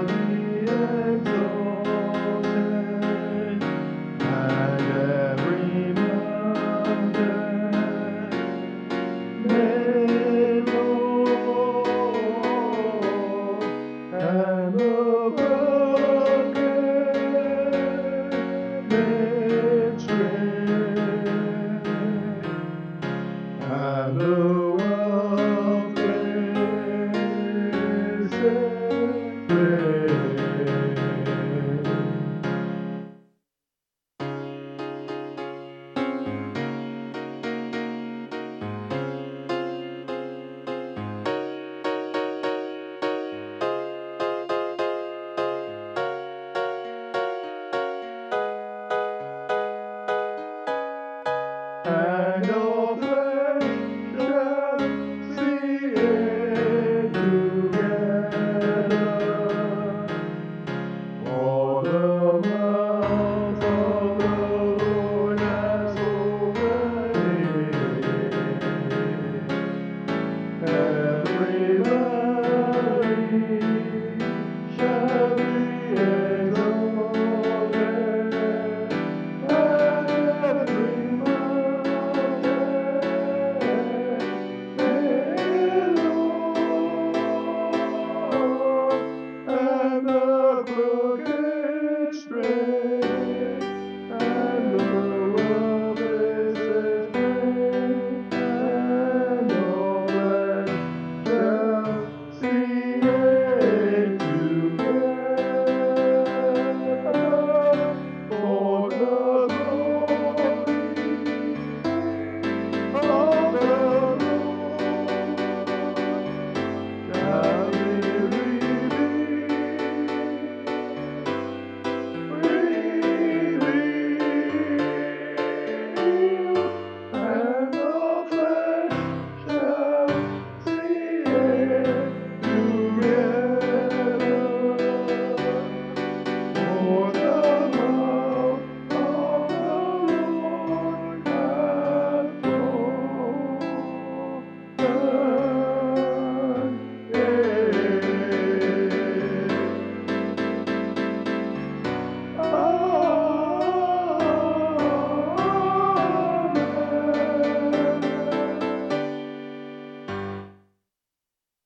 exalted, and every mountain made low, and the broken made straight, and the world praises and all flesh shall see it together. For the mouth of the Lord has opened. Every valley shall be